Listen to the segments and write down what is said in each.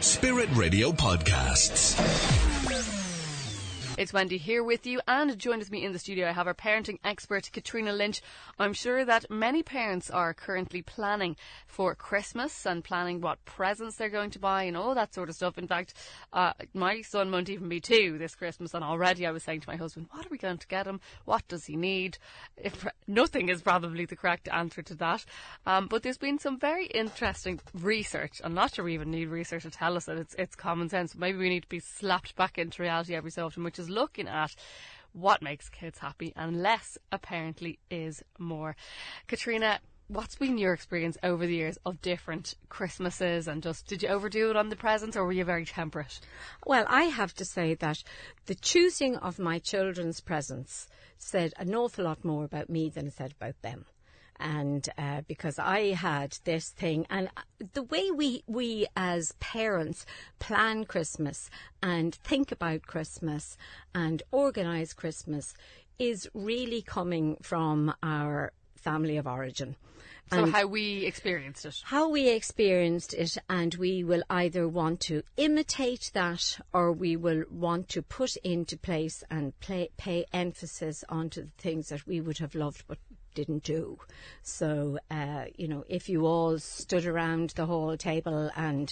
Spirit Radio Podcasts. It's Wendy here with you, and joined with me in the studio I have our parenting expert Katrina Lynch. I'm sure that many parents are currently planning for Christmas and planning what presents they're going to buy and all that sort of stuff. In fact, my son won't even be 2 this Christmas, and already I was saying to my husband, what are we going to get him? What does he need? Nothing is probably the correct answer to that. But there's been some very interesting research. I'm not sure we even need research to tell us that it's common sense. Maybe we need to be slapped back into reality every so often, which is looking at what makes kids happy, and less apparently is more. Katrina, what's been your experience over the years of different Christmases, and just did you overdo it on the presents, or were you very temperate? Well, I have to say that the choosing of my children's presents said an awful lot more about me than it said about them. And because I had this thing, and the way we as parents plan Christmas and think about Christmas and organise Christmas is really coming from our family of origin. So how we experienced it. How we experienced it, and we will either want to imitate that, or we will want to put into place and pay emphasis onto the things that we would have loved but didn't do. So, if you all stood around the whole table and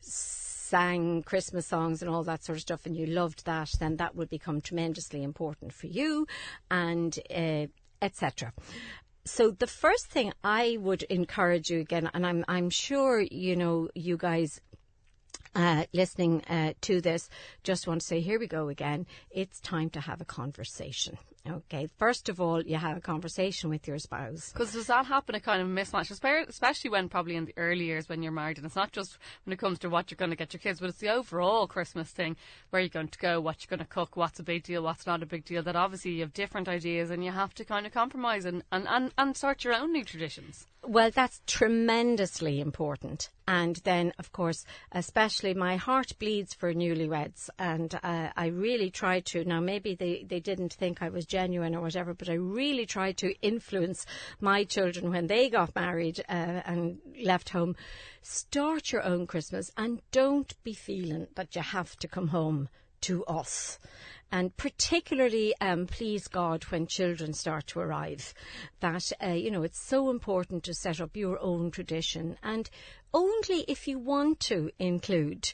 sang Christmas songs and all that sort of stuff, and you loved that, then that would become tremendously important for you, and etc. So the first thing I would encourage you again, and I'm sure you guys listening to this just want to say, here we go again. It's time to have a conversation. Okay, first of all, you have a conversation with your spouse. Because does that happen, a kind of mismatch, especially when probably in the early years when you're married, and it's not just when it comes to what you're going to get your kids, but it's the overall Christmas thing, where you're going to go, what you're going to cook, what's a big deal, what's not a big deal, that obviously you have different ideas and you have to kind of compromise and start your own new traditions. Well, that's tremendously important. And then, of course, especially my heart bleeds for newlyweds. And I really tried to, now maybe they didn't think I was genuine or whatever, but I really tried to influence my children when they got married and left home. Start your own Christmas, and don't be feeling that you have to come home to us. And particularly, please God, when children start to arrive, that, it's so important to set up your own tradition. And only if you want to include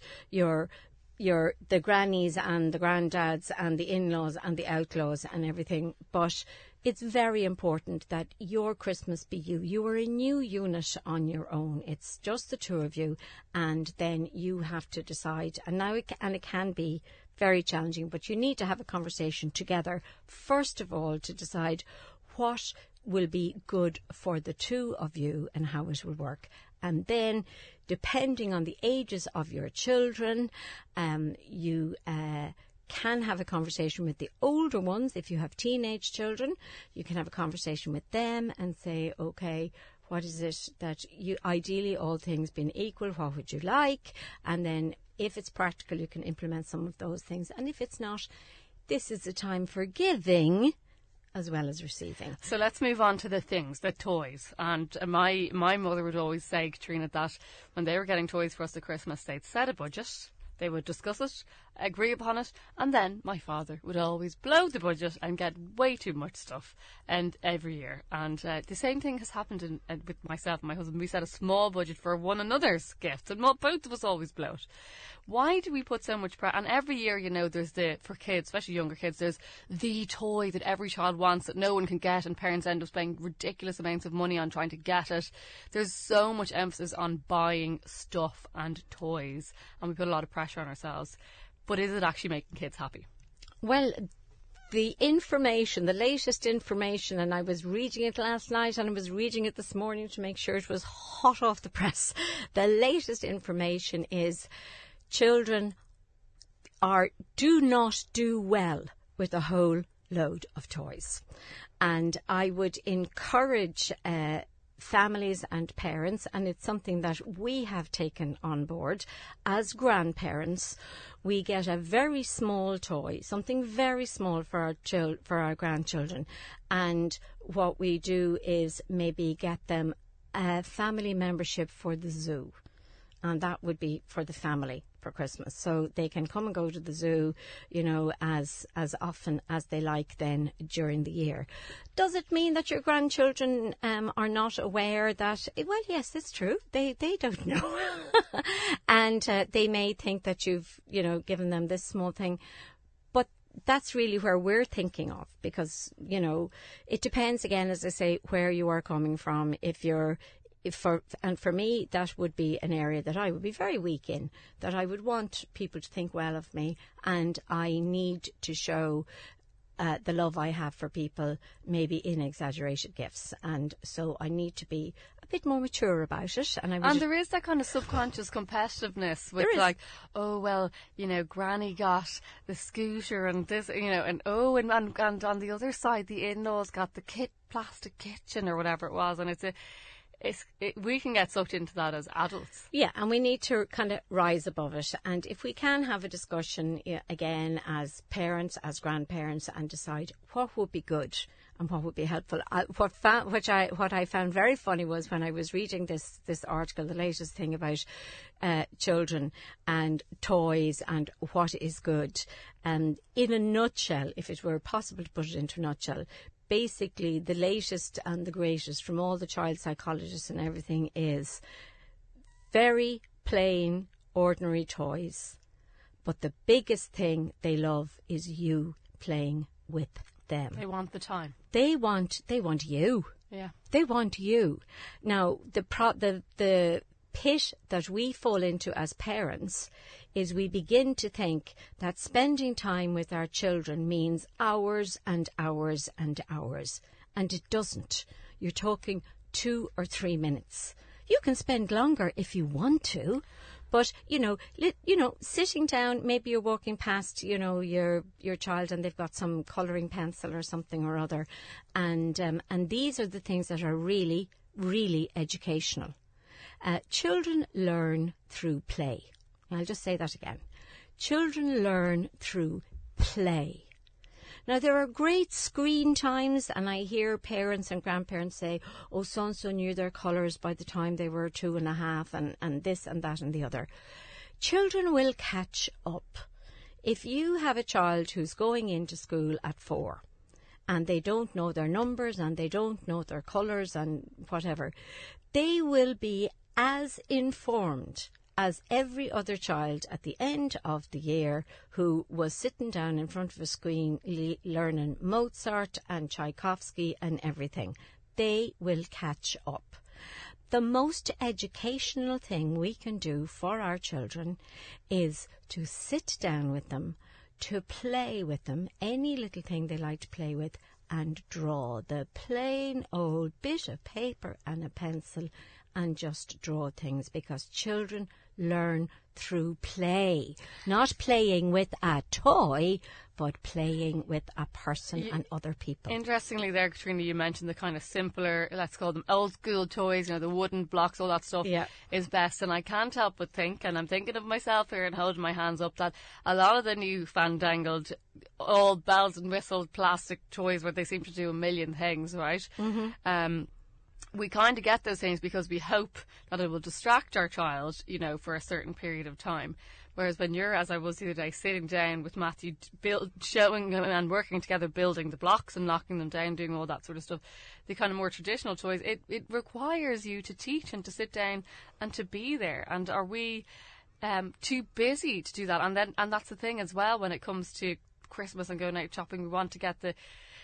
the grannies and the granddads and the in-laws and the outlaws and everything. But it's very important that your Christmas be you. You are a new unit on your own. It's just the two of you, and then you have to decide. And it can be very challenging, but you need to have a conversation together, first of all, to decide what will be good for the two of you and how it will work. And then, depending on the ages of your children, you can have a conversation with the older ones. If you have teenage children, you can have a conversation with them and say, okay, what is it that you, ideally all things being equal, what would you like? And then if it's practical, you can implement some of those things. And if it's not, this is a time for giving as well as receiving. So let's move on to the things, the toys. And my mother would always say, Katrina, that when they were getting toys for us at Christmas, they'd set a budget, they would discuss it, agree upon it, and then my father would always blow the budget and get way too much stuff and every year. And the same thing has happened with myself and my husband. We set a small budget for one another's gifts, and both of us always blow it. Why do we put so much pressure? And every year, there's for kids, especially younger kids, there's the toy that every child wants that no one can get, and parents end up spending ridiculous amounts of money on trying to get it. There's so much emphasis on buying stuff and toys, and we put a lot of pressure on ourselves. But is it actually making kids happy? Well, the latest information, and I was reading it last night and I was reading it this morning to make sure it was hot off the press. The latest information is children do not do well with a whole load of toys. And I would encourage families and parents, and it's something that we have taken on board as grandparents. We get a very small toy, something very small for our grandchildren, and what we do is maybe get them a family membership for the zoo, and that would be for the family for Christmas. So they can come and go to the zoo, you know, as often as they like then during the year. Does it mean that your grandchildren are not aware that, well, yes, it's true. They don't know. And they may think that you've, you know, given them this small thing. But that's really where we're thinking of, because, you know, it depends, again, as I say, where you are coming from. For me, that would be an area that I would be very weak in, that I would want people to think well of me, and I need to show the love I have for people, maybe in exaggerated gifts. And so I need to be a bit more mature about it. And there is that kind of subconscious competitiveness with like, oh, well, you know, Granny got the scooter and this, you know, and on the other side, the in-laws got the plastic kitchen or whatever it was. And we can get sucked into that as adults. Yeah, and we need to kind of rise above it. And if we can have a discussion again as parents, as grandparents, and decide what would be good and what would be helpful. What I found very funny was when I was reading this article, the latest thing about children and toys and what is good. In a nutshell, if it were possible to put it into a nutshell, basically the latest and the greatest from all the child psychologists and everything is very plain, ordinary toys. But the biggest thing they love is you playing with them. They want the time. They want you. Yeah. They want you. Now, the pit that we fall into as parents is we begin to think that spending time with our children means hours and hours and hours. And it doesn't. You're talking 2 or 3 minutes. You can spend longer if you want to. But, you know, sitting down, maybe you're walking past, you know, your child and they've got some colouring pencil or something or other. And these are the things that are really, really educational. Children learn through play. I'll just say that again. Children learn through play. Now, there are great screen times, and I hear parents and grandparents say, oh, so-and-so knew their colours by the time they were 2.5, and this and that and the other. Children will catch up. If you have a child who's going into school at 4, and they don't know their numbers, and they don't know their colours and whatever, they will be as informed as every other child at the end of the year who was sitting down in front of a screen learning Mozart and Tchaikovsky and everything. They will catch up. The most educational thing we can do for our children is to sit down with them, to play with them, any little thing they like to play with, and draw the plain old bit of paper and a pencil and just draw things, because children learn through play. Not playing with a toy, but playing with a person and other people. Interestingly there, Katrina, you mentioned the kind of simpler, let's call them old school toys, you know, the wooden blocks, all that stuff is best. And I can't help but think, and I'm thinking of myself here and holding my hands up, that a lot of the new fandangled, all bells and whistles plastic toys where they seem to do a million things, right? Mm-hmm. We kind of get those things because we hope that it will distract our child, you know, for a certain period of time. Whereas when you're, as I was the other day, sitting down with Matthew, showing and working together, building the blocks and knocking them down, doing all that sort of stuff, the kind of more traditional toys, it requires you to teach and to sit down and to be there. And are we too busy to do that? And that's the thing as well when it comes to Christmas and going out shopping. We want to get the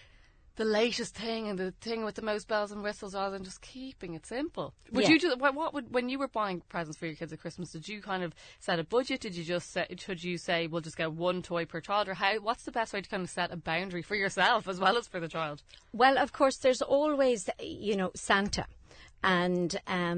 latest thing and the thing with the most bells and whistles rather than just keeping it simple. Would you do when you were buying presents for your kids at Christmas, did you kind of set a budget? Did you just say we'll just get one toy per child, or what's the best way to kind of set a boundary for yourself as well as for the child? Well, of course, there's always, you know, Santa, and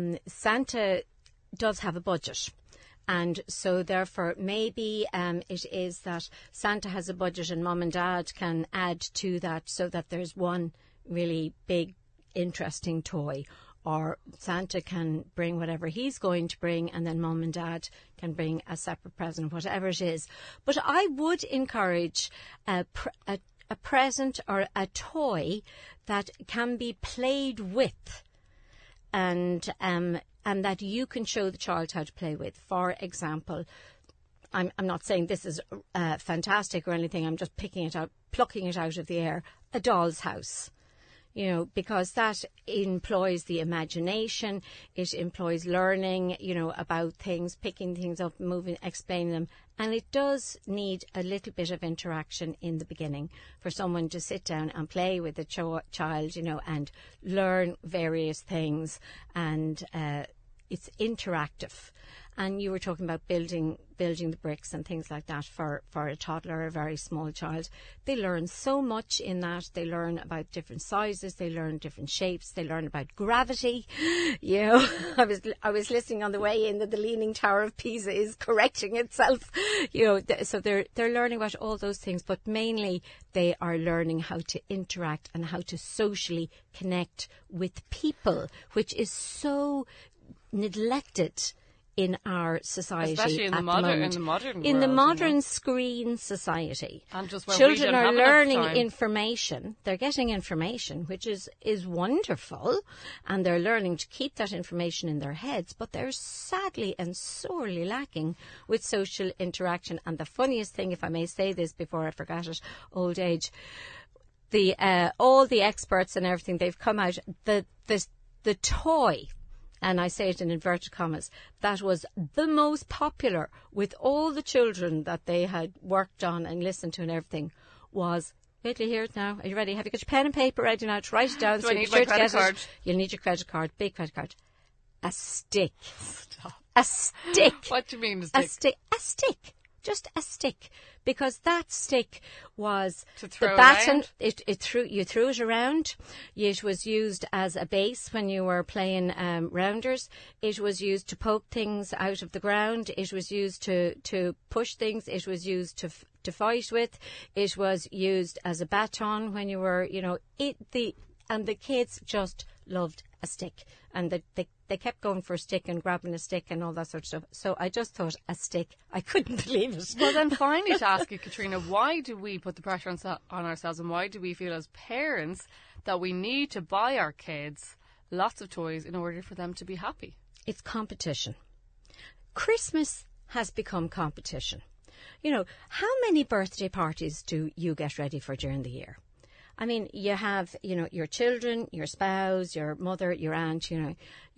Santa does have a budget. And so, therefore, maybe it is that Santa has a budget and Mum and Dad can add to that so that there's one really big, interesting toy. Or Santa can bring whatever he's going to bring and then Mum and Dad can bring a separate present, whatever it is. But I would encourage a present or a toy that can be played with and that you can show the child how to play with. For example, I'm not saying this is fantastic or anything. I'm just plucking it out of the air. A doll's house. You know, because that employs the imagination, it employs learning, you know, about things, picking things up, moving, explaining them. And it does need a little bit of interaction in the beginning for someone to sit down and play with a child, you know, and learn various things. And it's interactive. And you were talking about building the bricks and things like that for a toddler or a very small child. They learn so much in that. They learn about different sizes. They learn different shapes. They learn about gravity. You know, I was listening on the way in that the Leaning Tower of Pisa is correcting itself. You know, so they're learning about all those things, but mainly they are learning how to interact and how to socially connect with people, which is so neglected in our society, especially in the modern screen society. And just where children are learning information. They're getting information, which is wonderful, and they're learning to keep that information in their heads. But they're sadly and sorely lacking with social interaction. And the funniest thing, if I may say this before I forget it, old age. All the experts and everything, they've come out. The toy. And I say it in inverted commas, that was the most popular with all the children that they had worked on and listened to and everything was, wait till you hear it now. Are you ready? Have you got your pen and paper ready now to write it down? Do I need my credit card? You'll need your credit card, big credit card. A stick. Stop. A stick. What do you mean a stick? A stick. Just a stick, because that stick was to throw the baton. Around? You threw it around. It was used as a base when you were playing rounders. It was used to poke things out of the ground. It was used to push things. It was used to fight with. It was used as a baton when you were, you know, and the kids just loved a stick, and they kept going for a stick and grabbing a stick and all that sort of stuff. So I just thought, a stick. I couldn't believe it. Well, then finally to ask you, Katrina, why do we put the pressure on ourselves, and why do we feel as parents that we need to buy our kids lots of toys in order for them to be happy? It's competition. Christmas has become competition. You know, how many birthday parties do you get ready for during the year? I mean, you have, you know, your children, your spouse, your mother, your aunt, and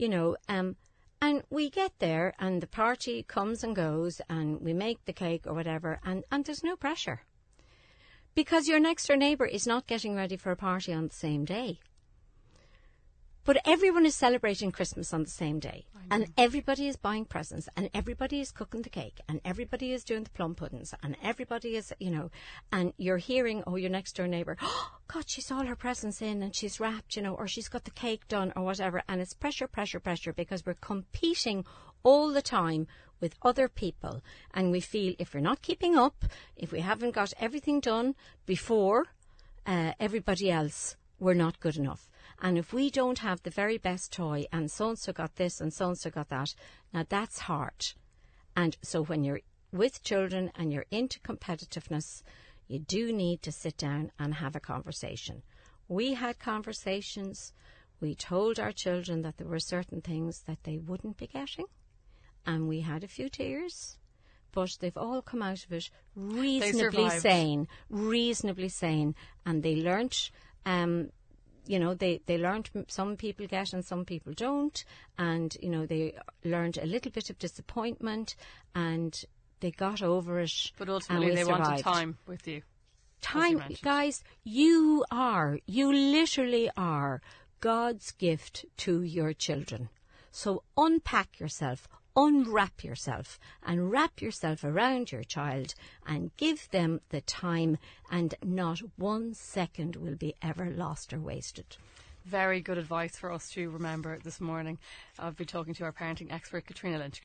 we get there and the party comes and goes and we make the cake or whatever, and there's no pressure. Because your next door neighbour is not getting ready for a party on the same day. But everyone is celebrating Christmas on the same day. And everybody is buying presents, and everybody is cooking the cake, and everybody is doing the plum puddings, and everybody is, you know, and you're hearing, oh, your next door neighbour, oh, God, she's all her presents in and she's wrapped, you know, or she's got the cake done or whatever. And it's pressure, pressure, pressure, because we're competing all the time with other people. And we feel if we're not keeping up, if we haven't got everything done before everybody else, we're not good enough. And if we don't have the very best toy, and so-and-so got this and so-and-so got that, now that's hard. And so when you're with children and you're into competitiveness, you do need to sit down and have a conversation. We had conversations. We told our children that there were certain things that they wouldn't be getting. And we had a few tears. But they've all come out of it reasonably sane. And they learnt... you know, they learned some people get and some people don't. And, you know, they learned a little bit of disappointment and they got over it. But ultimately they wanted time with you. Time, guys, you literally are God's gift to your children. So unpack yourself, unwrap yourself and wrap yourself around your child and give them the time, and not 1 second will be ever lost or wasted. Very good advice for us to remember this morning. I'll be talking to our parenting expert, Katrina Lynch.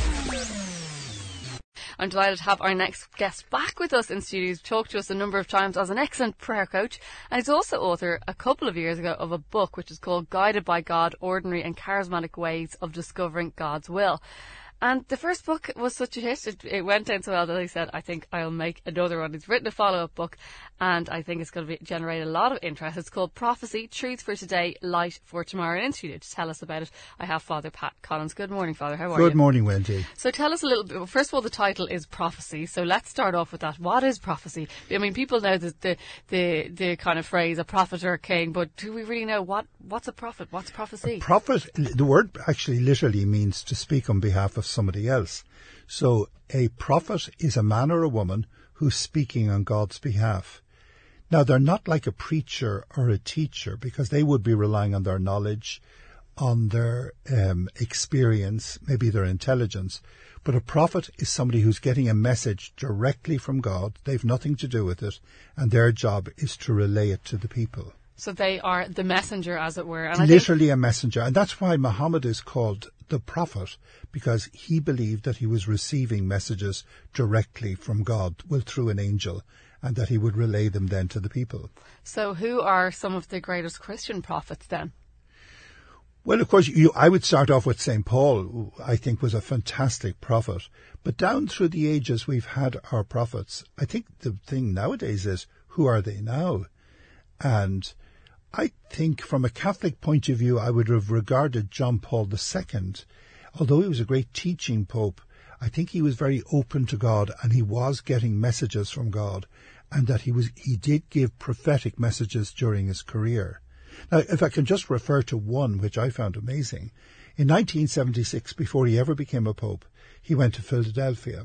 I'm delighted to have our next guest back with us in studio. He's talked to us a number of times as an excellent prayer coach, and he's also author a couple of years ago of a book which is called Guided by God, Ordinary and Charismatic Ways of Discovering God's Will. And the first book was such a hit. It went down so well that he said, I think I'll make another one. He's written a follow-up book, and I think it's going to generate a lot of interest. It's called Prophecy, Truth for Today, Light for Tomorrow. And in studio to tell us about it, I have Father Pat Collins. Good morning, Father. How are you? Good morning, Wendy. So tell us a little bit. Well, first of all, the title is Prophecy. So let's start off with that. What is prophecy? I mean, people know the kind of phrase, a prophet or a king, but do we really know what's a prophet? What's prophecy? A prophet, the word actually literally means to speak on behalf of somebody else. So a prophet is a man or a woman who's speaking on God's behalf. Now, they're not like a preacher or a teacher, because they would be relying on their knowledge, on their experience, maybe their intelligence. But a prophet is somebody who's getting a message directly from God. They've nothing to do with it, and their job is to relay it to the people. So they are the messenger, as it were. And literally a messenger. And that's why Muhammad is called the prophet, because he believed that he was receiving messages directly from God, well, through an angel, and that he would relay them then to the people. So who are some of the greatest Christian prophets then? Well, of course, I would start off with St. Paul, who I think was a fantastic prophet. But down through the ages, we've had our prophets. I think the thing nowadays is, who are they now? And I think from a Catholic point of view, I would have regarded John Paul II, although he was a great teaching pope, I think he was very open to God, and he was getting messages from God, and that he did give prophetic messages during his career. Now, if I can just refer to one which I found amazing. In 1976, before he ever became a pope, he went to Philadelphia,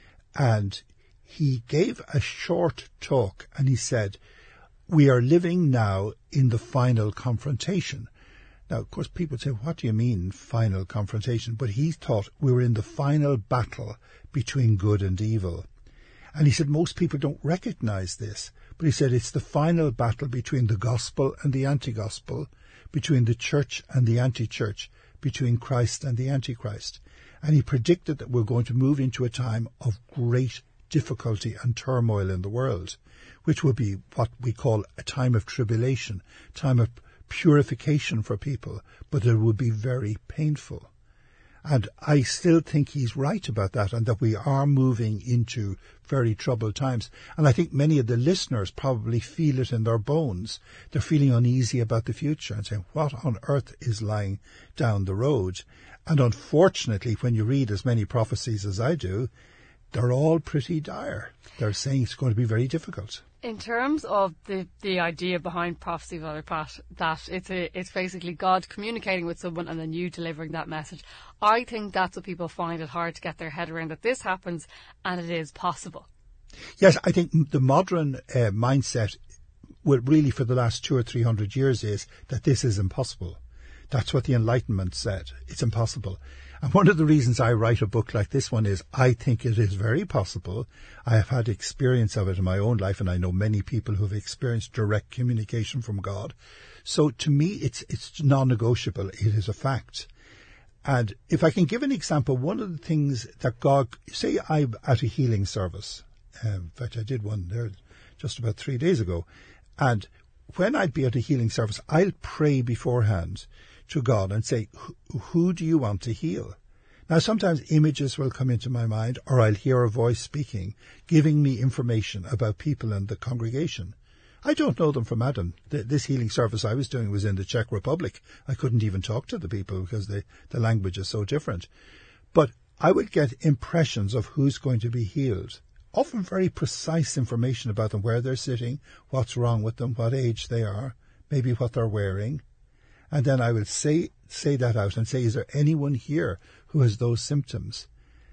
and he gave a short talk, and he said, "We are living now in the final confrontation." Now, of course, people say, what do you mean, final confrontation? But he thought we were in the final battle between good and evil. And he said most people don't recognize this. But he said it's the final battle between the gospel and the anti-gospel, between the church and the anti-church, between Christ and the antichrist. And he predicted that we're going to move into a time of great difficulty and turmoil in the world, which will be what we call a time of tribulation, time of purification for people, but it would be very painful. And I still think he's right about that, and that we are moving into very troubled times. And I think many of the listeners probably feel it in their bones. They're feeling uneasy about the future and saying, what on earth is lying down the road? And unfortunately, when you read as many prophecies as I do, they're all pretty dire. They're saying it's going to be very difficult. In terms of the idea behind prophecy, Father Pat, that it's basically God communicating with someone and then you delivering that message, I think that's what people find it hard to get their head around, that this happens and it is possible. Yes, I think the modern mindset, well, really for the last 200 or 300 years, is that this is impossible. That's what the Enlightenment said. It's impossible. And one of the reasons I write a book like this one is I think it is very possible. I have had experience of it in my own life, and I know many people who have experienced direct communication from God. So to me, it's non-negotiable. It is a fact. And if I can give an example, one of the things that God, say I'm at a healing service. In fact, I did one there just about 3 days ago. And when I'd be at a healing service, I'll pray beforehand to God and say, who do you want to heal? Now, sometimes images will come into my mind, or I'll hear a voice speaking, giving me information about people in the congregation. I don't know them from Adam. This healing service I was doing was in the Czech Republic. I couldn't even talk to the people because the language is so different. But I would get impressions of who's going to be healed. Often very precise information about them, where they're sitting, what's wrong with them, what age they are, maybe what they're wearing. And then I will say that out and say, is there anyone here who has those symptoms?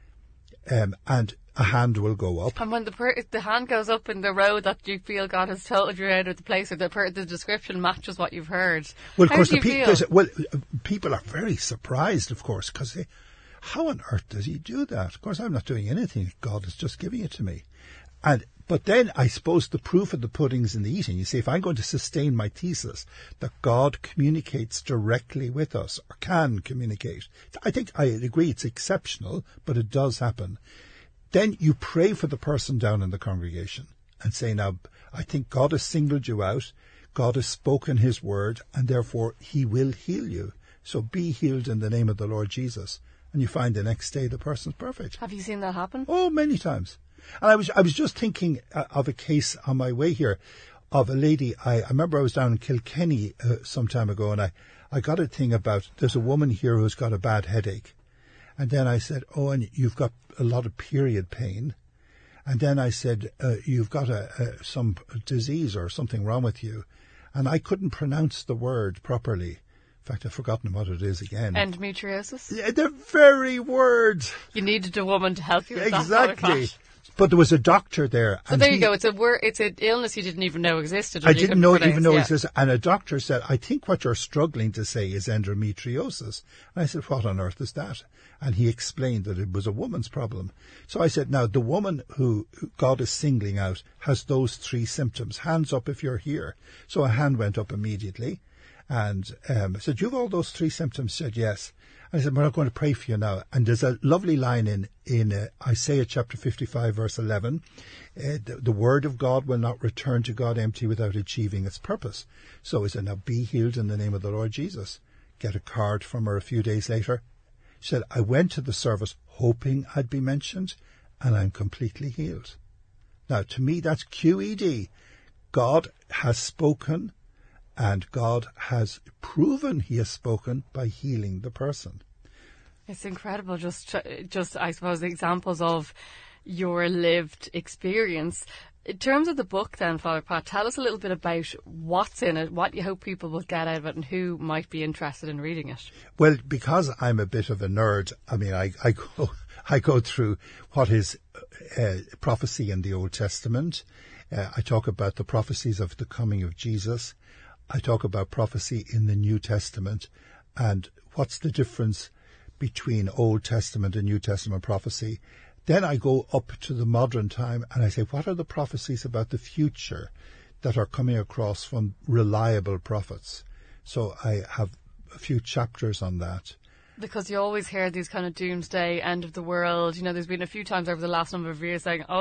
And a hand will go up. And when the hand goes up in the row that you feel God has told you out of the place, or the description matches what you've heard, well, of how course, do you feel? People are very surprised, of course, because how on earth does he do that? Of course, I'm not doing anything. God is just giving it to me. But then I suppose the proof of the pudding's in the eating. You see, if I'm going to sustain my thesis that God communicates directly with us, or can communicate, I think I agree it's exceptional, but it does happen. Then you pray for the person down in the congregation and say, now, I think God has singled you out. God has spoken his word, and therefore he will heal you. So be healed in the name of the Lord Jesus. and you find the next day the person's perfect. Have you seen that happen? Oh, many times. And I was just thinking of a case on my way here of a lady. I remember I was down in Kilkenny some time ago, and I got a thing about, there's a woman here who's got a bad headache. And then I said, oh, and you've got a lot of period pain. And then I said, you've got some disease or something wrong with you. And I couldn't pronounce the word properly. In fact, I've forgotten what it is again. Endometriosis? Yeah, the very word. You needed a woman to help you with Exactly. that. But there was a doctor there. So there you go. It's an illness you didn't even know existed. I didn't even know it existed. And a doctor said, I think what you're struggling to say is endometriosis. And I said, what on earth is that? And he explained that it was a woman's problem. So I said, now, the woman who God is singling out has those 3 symptoms. Hands up if you're here. So a hand went up immediately. And I said, you have all those 3 symptoms? She said, yes. I said, we're not going to pray for you now. And there's a lovely line in Isaiah chapter 55, verse 11. The word of God will not return to God empty without achieving its purpose. So he said, now be healed in the name of the Lord Jesus. Get a card from her a few days later. She said, I went to the service hoping I'd be mentioned, and I'm completely healed. Now, to me, that's QED. God has spoken, and God has proven he has spoken by healing the person. It's incredible, just I suppose, the examples of your lived experience. In terms of the book then, Father Pat, tell us a little bit about what's in it, what you hope people will get out of it, and who might be interested in reading it. Well, because I'm a bit of a nerd, I mean, I go through what is prophecy in the Old Testament. I talk about the prophecies of the coming of Jesus. I talk about prophecy in the New Testament and what's the difference between Old Testament and New Testament prophecy. Then I go up to the modern time and I say, what are the prophecies about the future that are coming across from reliable prophets? So I have a few chapters on that. Because you always hear these kind of doomsday, end of the world. You know, there's been a few times over the last number of years saying,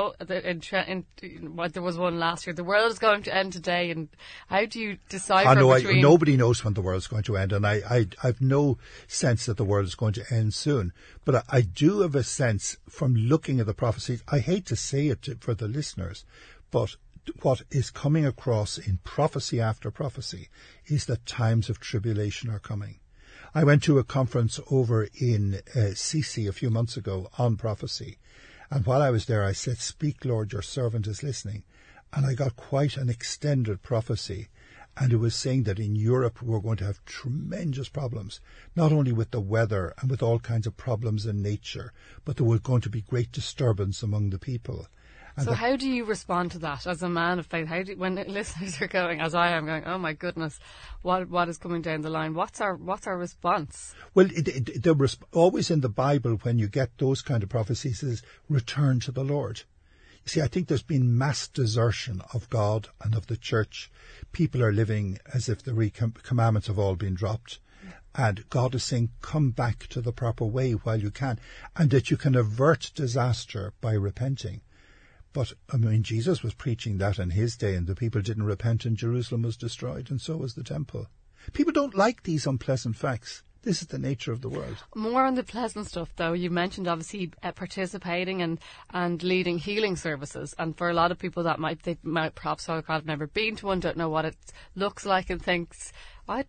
there was one last year, the world is going to end today. And how do you decipher between... Nobody knows when the world is going to end. And I've no sense that the world is going to end soon. But I do have a sense from looking at the prophecies, I hate to say it for the listeners, but what is coming across in prophecy after prophecy is that times of tribulation are coming. I went to a conference over in Sisi a few months ago on prophecy. And while I was there, I said, speak, Lord, your servant is listening. And I got quite an extended prophecy. And it was saying that in Europe, we're going to have tremendous problems, not only with the weather and with all kinds of problems in nature, but there was going to be great disturbance among the people. And so how do you respond to that as a man of faith? When listeners are going, as I am going, oh my goodness, what is coming down the line? What's our response? Well, always in the Bible, when you get those kind of prophecies, is return to the Lord. You see, I think there's been mass desertion of God and of the church. People are living as if the commandments have all been dropped. And God is saying, come back to the proper way while you can, and that you can avert disaster by repenting. But, I mean, Jesus was preaching that in his day, and the people didn't repent, and Jerusalem was destroyed, and so was the temple. People don't like these unpleasant facts. This is the nature of the world. More on the pleasant stuff, though. You mentioned, obviously, participating and leading healing services. And for a lot of people, they might perhaps have never been to one, don't know what it looks like, and thinks, I'd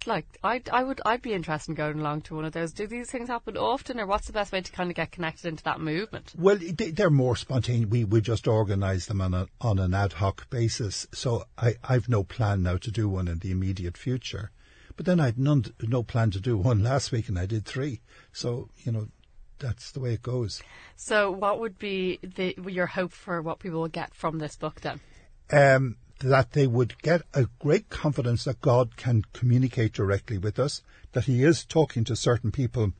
be interested in going along to one of those. Do these things happen often, or what's the best way to kind of get connected into that movement? Well, they're more spontaneous. We just organise them on an ad hoc basis. So I've no plan now to do one in the immediate future. But then I'd no plan to do one last week, and I did 3. So, that's the way it goes. So what would be your hope for what people will get from this book then? That they would get a great confidence that God can communicate directly with us, that he is talking to certain people.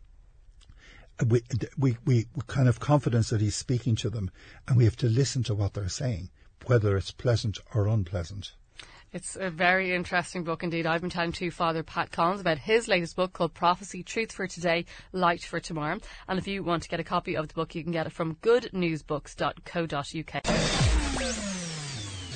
We kind of confidence that he's speaking to them, and we have to listen to what they're saying, whether it's pleasant or unpleasant. It's a very interesting book indeed. I've been telling to Father Pat Collins about his latest book called Prophecy, Truth for Today, Light for Tomorrow. And if you want to get a copy of the book, you can get it from goodnewsbooks.co.uk.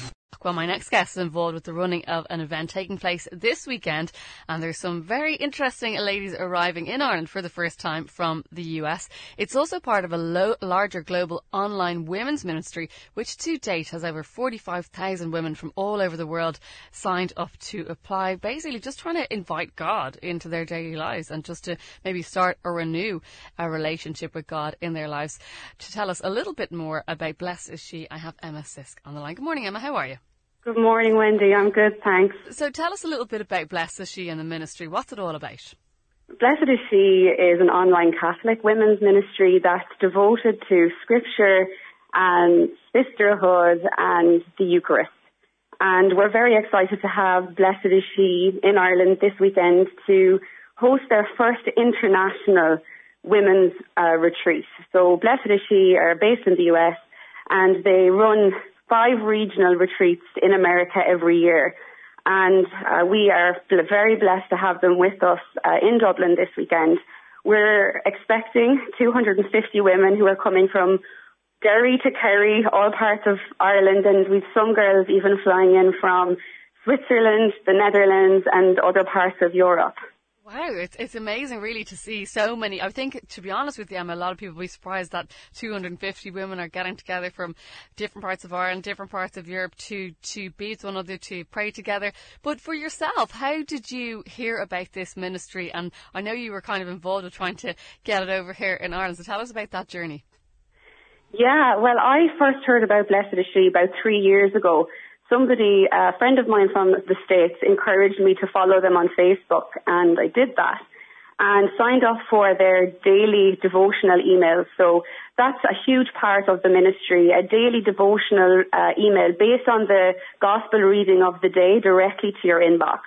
Well, my next guest is involved with the running of an event taking place this weekend, and there's some very interesting ladies arriving in Ireland for the first time from the US. It's also part of a larger global online women's ministry, which to date has over 45,000 women from all over the world signed up to apply, basically just trying to invite God into their daily lives and just to maybe start or renew a relationship with God in their lives. To tell us a little bit more about Blessed Is She, I have Emma Sisk on the line. Good morning, Emma. How are you? Good morning, Wendy. I'm good, thanks. So tell us a little bit about Blessed Is She and the ministry. What's it all about? Blessed Is She is an online Catholic women's ministry that's devoted to Scripture and sisterhood and the Eucharist. And we're very excited to have Blessed Is She in Ireland this weekend to host their first international women's retreat. So Blessed Is She are based in the US, and they run 5 regional retreats in America every year. And we are very blessed to have them with us in Dublin this weekend. We're expecting 250 women who are coming from Derry to Kerry, all parts of Ireland, and we've some girls even flying in from Switzerland, the Netherlands, and other parts of Europe. Wow, it's amazing really to see so many. I think, to be honest with you, Emma, a lot of people will be surprised that 250 women are getting together from different parts of Ireland, different parts of Europe to be with one another, to pray together. But for yourself, how did you hear about this ministry? And I know you were kind of involved with trying to get it over here in Ireland, so tell us about that journey. Yeah, well, I first heard about Blessed Is She about 3 years ago. Somebody, a friend of mine from the States, encouraged me to follow them on Facebook, and I did that and signed up for their daily devotional emails. So that's a huge part of the ministry, a daily devotional email based on the gospel reading of the day directly to your inbox.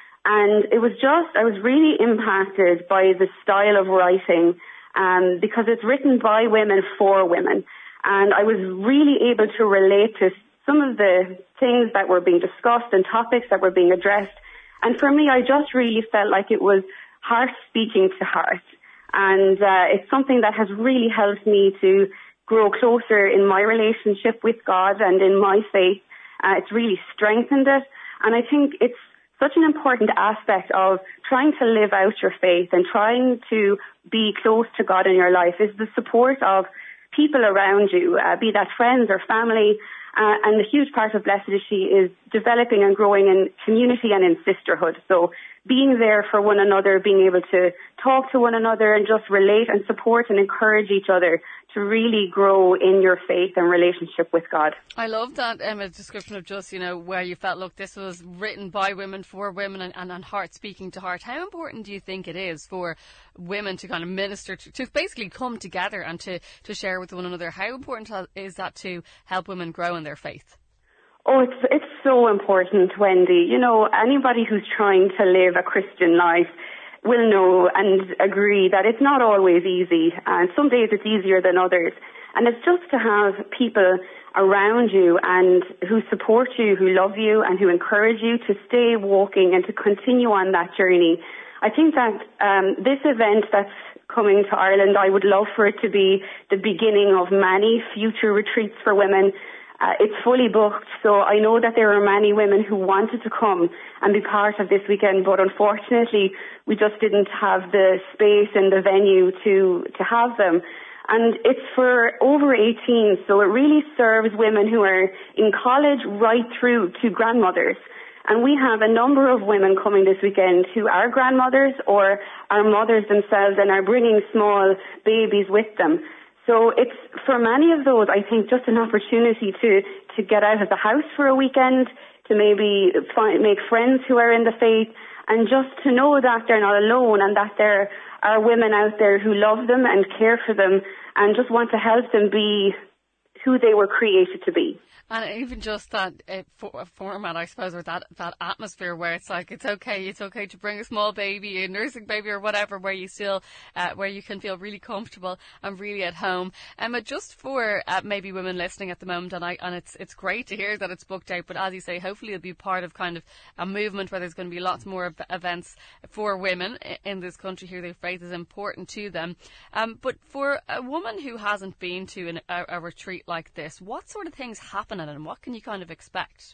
And I was really impacted by the style of writing because it's written by women for women. And I was really able to relate to some of the things that were being discussed and topics that were being addressed. And for me, I just really felt like it was heart speaking to heart. And it's something that has really helped me to grow closer in my relationship with God and in my faith. It's really strengthened it. And I think it's such an important aspect of trying to live out your faith and trying to be close to God in your life is the support of people around you, be that friends or family. And the huge part of Blessed Is She is developing and growing in community and in sisterhood. So being there for one another, being able to talk to one another and just relate and support and encourage each other to really grow in your faith and relationship with God. I love that, Emma, description of just, where you felt, look, this was written by women for women and heart speaking to heart. How important do you think it is for women to kind of minister, to basically come together and to share with one another? How important is that to help women grow in their faith? Oh, it's so important, Wendy. Anybody who's trying to live a Christian life will know and agree that it's not always easy, and some days it's easier than others. And it's just to have people around you and who support you, who love you, and who encourage you to stay walking and to continue on that journey. I think that this event that's coming to Ireland, I would love for it to be the beginning of many future retreats for women. It's fully booked, so I know that there are many women who wanted to come and be part of this weekend, but unfortunately we just didn't have the space and the venue to have them. And it's for over 18, so it really serves women who are in college right through to grandmothers. And we have a number of women coming this weekend who are grandmothers or are mothers themselves and are bringing small babies with them. So it's, for many of those, I think, just an opportunity to get out of the house for a weekend, to maybe make friends who are in the faith, and just to know that they're not alone and that there are women out there who love them and care for them and just want to help them be who they were created to be. And even just that format, I suppose, or that atmosphere where it's like, it's okay to bring a small baby, a nursing baby or whatever, where you still, where you can feel really comfortable and really at home. Emma, just for maybe women listening at the moment, and it's great to hear that it's booked out, but as you say, hopefully it'll be part of kind of a movement where there's going to be lots more events for women in this country here. Their faith is important to them. But for a woman who hasn't been to a retreat like this, what sort of things happen and what can you kind of expect?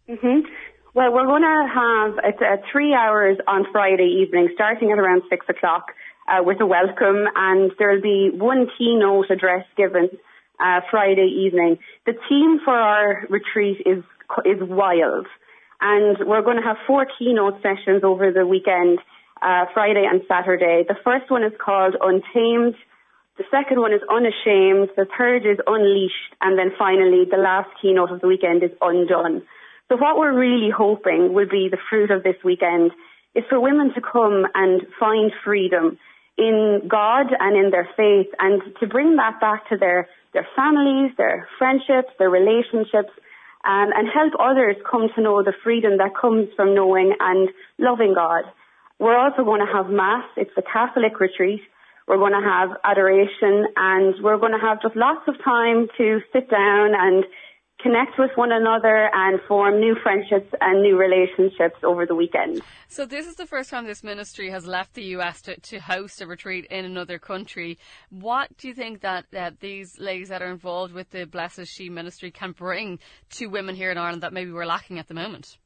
Well, we're going to have it's 3 hours on Friday evening, starting at around 6 o'clock, with a welcome, and there'll be one keynote address given Friday evening. The theme for our retreat is wild, and we're going to have 4 keynote sessions over the weekend, Friday and Saturday. The first one is called Untamed. The second one is Unashamed. The third is Unleashed. And then finally, the last keynote of the weekend is Undone. So what we're really hoping will be the fruit of this weekend is for women to come and find freedom in God and in their faith, and to bring that back to their families, their friendships, their relationships, and help others come to know the freedom that comes from knowing and loving God. We're also going to have Mass. It's a Catholic retreat. We're going to have adoration, and we're going to have just lots of time to sit down and connect with one another and form new friendships and new relationships over the weekend. So this is the first time this ministry has left the US to host a retreat in another country. What do you think that these ladies that are involved with the Blessed She ministry can bring to women here in Ireland that maybe we're lacking at the moment?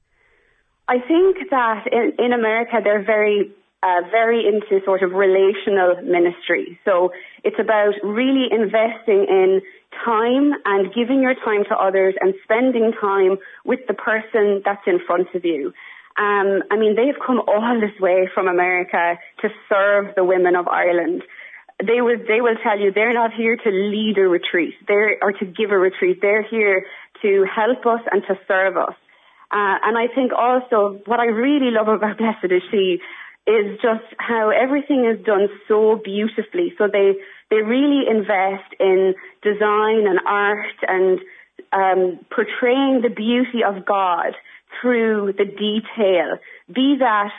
I think that in America they're very into sort of relational ministry. So it's about really investing in time and giving your time to others and spending time with the person that's in front of you. I mean, they've come all this way from America to serve the women of Ireland. They will tell you they're not here to lead a retreat or to give a retreat. They're here to help us and to serve us. And I think also what I really love about Blessed Is She is just how everything is done so beautifully. So they really invest in design and art and portraying the beauty of God through the detail, be that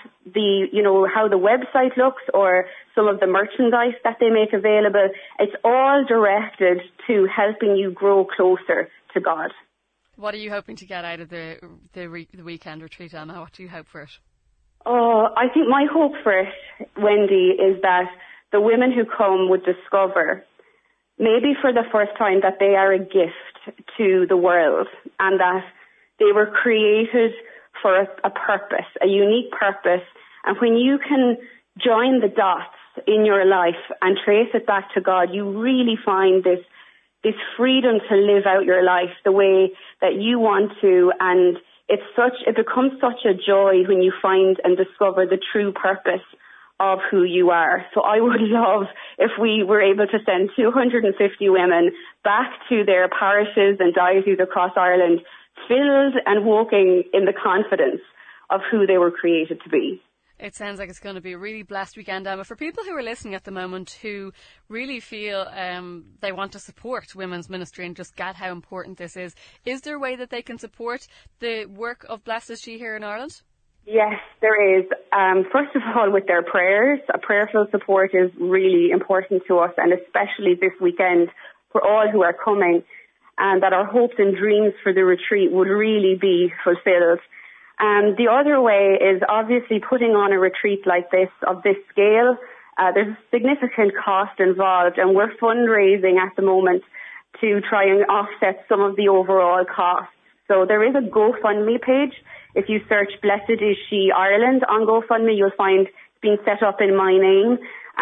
how the website looks or some of the merchandise that they make available. It's all directed to helping you grow closer to God. What are you hoping to get out of the weekend retreat, Emma? What do you hope for it? Oh, I think my hope for it, Wendy, is that the women who come would discover, maybe for the first time, that they are a gift to the world and that they were created for a purpose, a unique purpose. And when you can join the dots in your life and trace it back to God, you really find this freedom to live out your life the way that you want to, and it becomes such a joy when you find and discover the true purpose of who you are. So I would love if we were able to send 250 women back to their parishes and dioceses across Ireland, filled and walking in the confidence of who they were created to be. It sounds like it's going to be a really blessed weekend, Emma. For people who are listening at the moment who really feel they want to support women's ministry and just get how important this is there a way that they can support the work of Blessed Is She here in Ireland? Yes, there is. First of all, with their prayers. A prayerful support is really important to us, and especially this weekend for all who are coming, and that our hopes and dreams for the retreat would really be fulfilled. The other way is obviously putting on a retreat like this, of this scale. There's a significant cost involved, and we're fundraising at the moment to try and offset some of the overall costs. So there is a GoFundMe page. If you search Blessed Is She Ireland on GoFundMe, you'll find it's being set up in my name.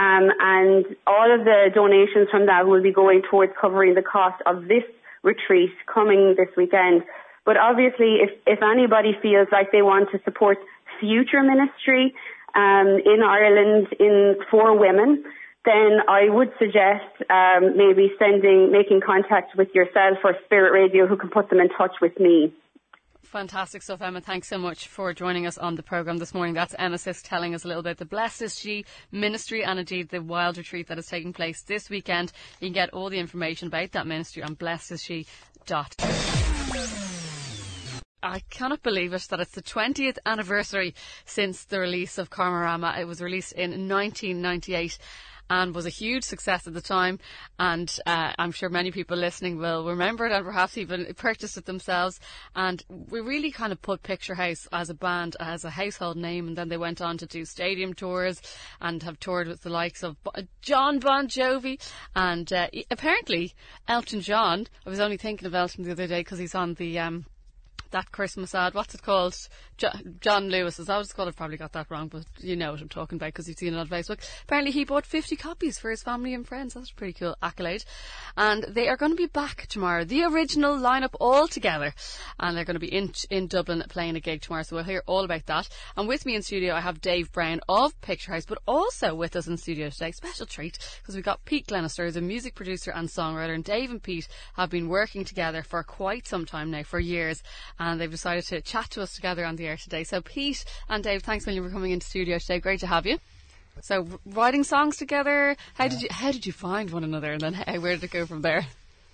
And all of the donations from that will be going towards covering the cost of this retreat coming this weekend. But obviously, if anybody feels like they want to support future ministry in Ireland for women, then I would suggest maybe making contact with yourself or Spirit Radio, who can put them in touch with me. Fantastic stuff, Emma. Thanks so much for joining us on the programme this morning. That's Emma Sisk telling us a little bit the Blessed Is She ministry and indeed the wild retreat that is taking place this weekend. You can get all the information about that ministry on blessedisshe.com. I cannot believe it that it's the 20th anniversary since the release of Karmarama. It was released in 1998 and was a huge success at the time, and I'm sure many people listening will remember it and perhaps even purchased it themselves. And we really kind of put Picture House as a band as a household name, and then they went on to do stadium tours and have toured with the likes of John Bon Jovi and apparently Elton John. I was only thinking of Elton the other day because he's on the that Christmas ad. What's it called? John Lewis. Is that what it's called? I've probably got that wrong, but you know what I'm talking about because you've seen it on Facebook. Apparently he bought 50 copies for his family and friends. That's a pretty cool accolade. And they are going to be back tomorrow. The original lineup all together. And they're going to be in Dublin playing a gig tomorrow. So we'll hear all about that. And with me in studio I have Dave Brown of Picture House, but also with us in studio today, special treat, because we've got Pete Glenister, who's a music producer and songwriter. And Dave and Pete have been working together for quite some time now, for years. And they've decided to chat to us together on the air today. So Pete and Dave, thanks a million for coming into studio today. Great to have you. So writing songs together, how did you find one another, and then where did it go from there?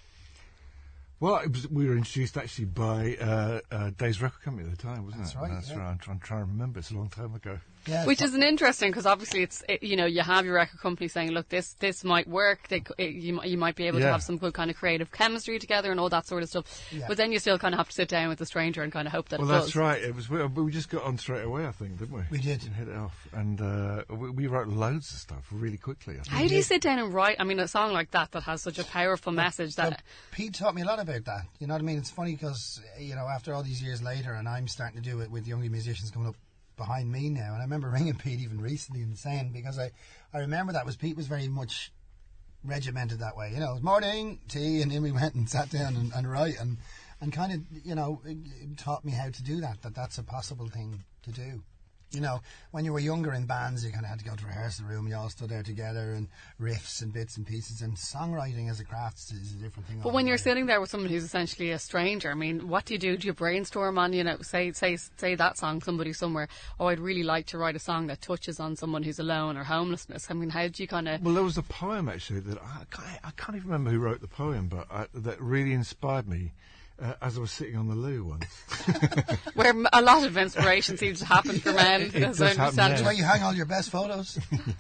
Well, we were introduced actually by Dave's record company at the time, wasn't it? Right, That's right. I'm trying to remember. It's a long time ago. Yeah, which is an interesting, because obviously you have your record company saying, look, this might work. You might be able to have some good kind of creative chemistry together and all that sort of stuff. Yeah. But then you still kind of have to sit down with the stranger and kind of hope that it does. Well, that's right. It was. We just got on straight away, I think, didn't we? We did. And hit it off, and we wrote loads of stuff really quickly. How do you sit down and write? I mean, a song like that has such a powerful message. That Pete taught me a lot about that. You know what I mean? It's funny because after all these years later, and I'm starting to do it with younger musicians coming up behind me now, and I remember ringing Pete even recently and saying, because I remember Pete was very much regimented that way, it was morning, tea, and then we went and sat down and write, and kind of, it taught me how to do that's a possible thing to do. When you were younger in bands, you kind of had to go to rehearsal room, you all stood there together, and riffs and bits and pieces, and songwriting as a craft is a different thing. But when you're sitting there with someone who's essentially a stranger, I mean, what do you do? Do you brainstorm on, say that song, somebody somewhere, I'd really like to write a song that touches on someone who's alone or homelessness. I mean, how do you kind of... Well, there was a poem, actually, that I can't even remember who wrote the poem, but that really inspired me. As I was sitting on the loo once. Where a lot of inspiration seems to happen for men. It does happen, That's where you hang all your best photos.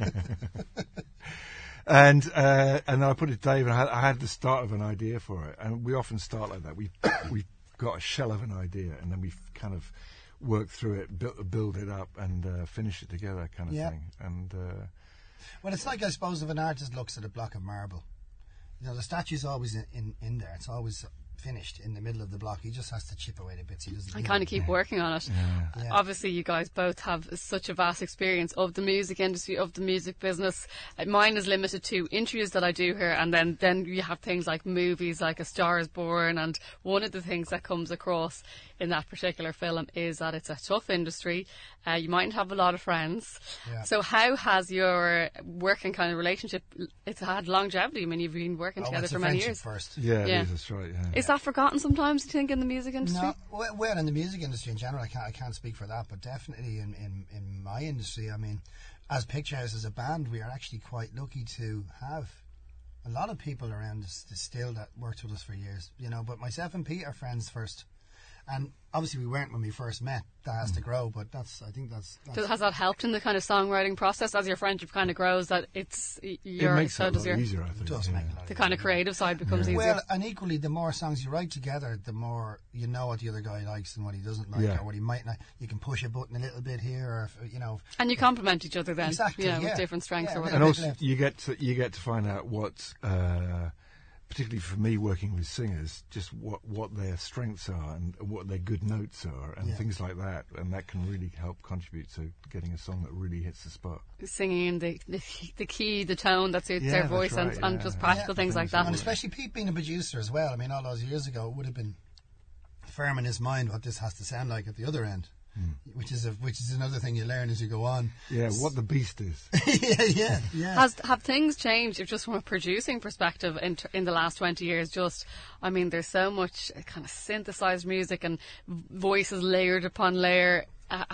And I put it to Dave, and I had the start of an idea for it. And we often start like that. We've got a shell of an idea, and then we kind of work through it, build it up, and finish it together kind of thing. And well, it's like, I suppose, if an artist looks at a block of marble, the statue's always in there. It's always finished in the middle of the block. He just has to chip away the bits he doesn't. And kind of keep working on it. Yeah. Obviously, you guys both have such a vast experience of the music industry, of the music business. Mine is limited to interviews that I do here, and then you have things like movies, like A Star Is Born. And one of the things that comes across in that particular film is that it's a tough industry. You mightn't have a lot of friends. Yeah. So how has your working kind of relationship? It's had longevity. I mean, you've been working together for many years. First. Yeah, it is, that's right. Yeah. Is that forgotten sometimes, do you think, in the music industry? No, well, in the music industry in general, I can't speak for that, but definitely in my industry, I mean, as Picture House, as a band, we are actually quite lucky to have a lot of people around us still that worked with us for years, but myself and Pete are friends first. And obviously we weren't when we first met. That has to grow, but I think that's has that helped in the kind of songwriting process as your friendship kind of grows? That it makes it a lot easier, I think. It does make it a lot the kind of creative side becomes easier. Well, and equally, the more songs you write together, the more you know what the other guy likes and what he doesn't like, or what he might not. You can push a button a little bit here, or and you complement each other then, exactly, with different strengths or whatever. And also, you get to find out what. Particularly for me, working with singers, just what their strengths are and what their good notes are and things like that, and that can really help contribute to getting a song that really hits the spot. Singing in the key, the tone that suits their voice, right, and just practical things like that. And especially Pete being a producer as well. I mean, all those years ago, it would have been firm in his mind what this has to sound like at the other end. Which is another thing you learn as you go on. Yeah, what the beast is. yeah. Have things changed just from a producing perspective in the last 20 years? There's so much kind of synthesized music and voices layered upon layer.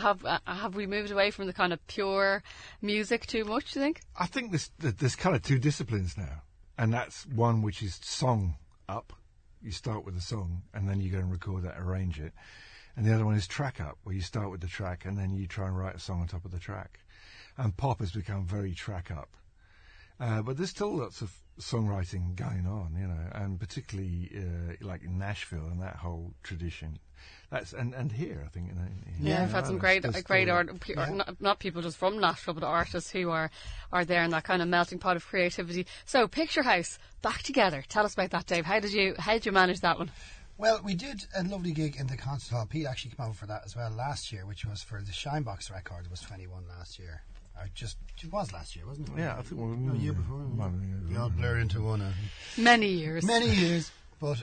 Have we moved away from the kind of pure music too much, do you think? I think there's kind of two disciplines now, and that's one which is song up. You start with a song and then you go and record that, arrange it. And the other one is track up, where you start with the track and then you try and write a song on top of the track. And pop has become very track up. But there's still lots of songwriting going on, and particularly like in Nashville and that whole tradition. That's and here, I think. We've had some great art, not people just from Nashville, but artists who are there in that kind of melting pot of creativity. So, Picture House back together. Tell us about that, Dave. How did you manage that one? Well, we did a lovely gig in the concert hall. Pete actually came over for that as well last year, which was for the Shinebox record. It was 21 last year. It was last year, wasn't it? Yeah, I think No, year before. We all blur into one. Many years. But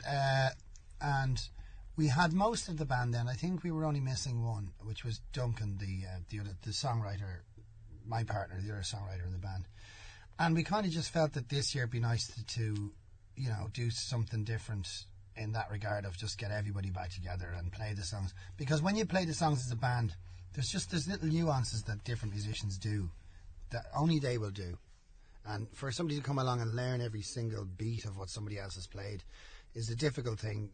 and we had most of the band then. I think we were only missing one, which was Duncan, the songwriter, my partner, the other songwriter in the band. And we kind of just felt that this year it'd be nice to do something different in that regard of just get everybody back together and play the songs. Because when you play the songs as a band, there's little nuances that different musicians do that only they will do. And for somebody to come along and learn every single beat of what somebody else has played is a difficult thing,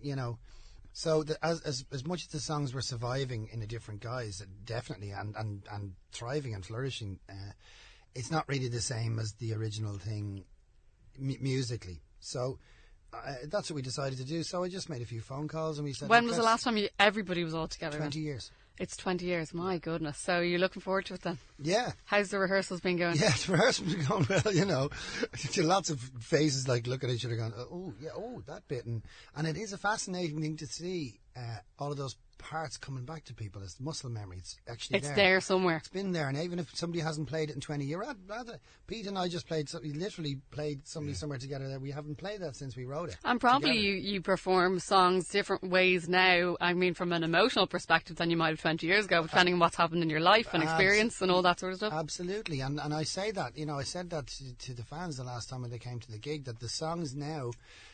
So as much as the songs were surviving in a different guise, definitely, and thriving and flourishing, it's not really the same as the original thing musically. So that's what we decided to do. So I just made a few phone calls and we said... When was the last time everybody was all together? 20 years. It's 20 years, my goodness. So you're looking forward to it then? Yeah. How's the rehearsals been going? Yeah, the rehearsals been going well, Lots of faces like looking at each other going, that bit. And it is a fascinating thing to see all of those parts coming back to people. It's muscle memory. It's actually there somewhere. It's been there. And even if somebody hasn't played it in 20 years, Pete and I just literally played somebody somewhere together that we haven't played that since we wrote it. And probably you perform songs different ways now, I mean, from an emotional perspective than you might have 20 years ago, depending on what's happened in your life and experience and all that sort of stuff. Absolutely. And I say that, I said that to the fans the last time when they came to the gig, that the songs now,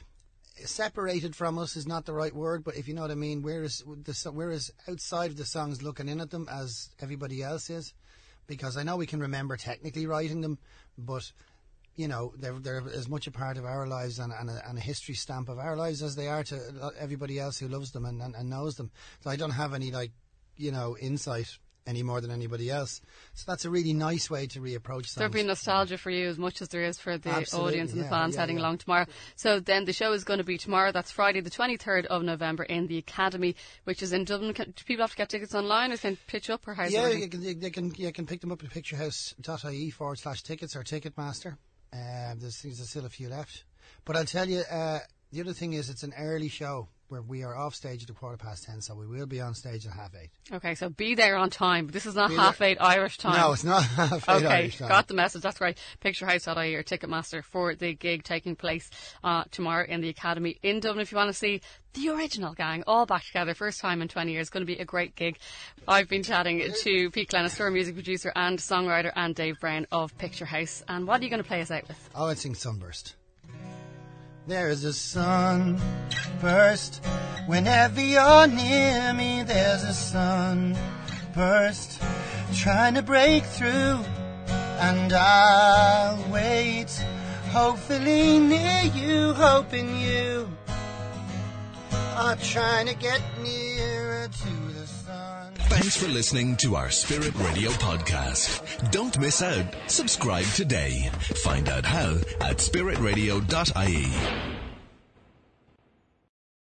separated from us is not the right word, but if you know what I mean, we're as outside of the songs looking in at them as everybody else is, because I know we can remember technically writing them, but they're as much a part of our lives and a history stamp of our lives as they are to everybody else who loves them and knows them. So I don't have any insight any more than anybody else. So that's a really nice way to reapproach songs. There'll be nostalgia for you as much as there is for the audience and the fans heading along tomorrow. So then the show is going to be tomorrow. That's Friday the 23rd of November in the Academy, which is in Dublin. Do people have to get tickets online or can pitch up, or how's it? You can pick them up at picturehouse.ie/tickets or Ticketmaster. There's still a few left. But I'll tell you, the other thing is it's an early show where we are off stage at 10:15, so we will be on stage at 8:30. Okay, so be there on time. But this is not 8:30 Irish time. No, it's not 8:30 Irish time. Got the message. That's right. Picturehouse.ie or Ticketmaster for the gig taking place tomorrow in the Academy in Dublin. If you want to see the original gang all back together, first time in 20 years, going to be a great gig. I've been chatting to Pete Glenister, music producer and songwriter, and Dave Brown of Picture House. And what are you going to play us out with? I'd sing Sunburst. There's a sunburst whenever you're near me. There's a sunburst trying to break through, and I'll wait, hopefully near you, hoping you are trying to get nearer to the sun. Thanks for listening to our Spirit Radio podcast. Don't miss out. Subscribe today. Find out how at spiritradio.ie.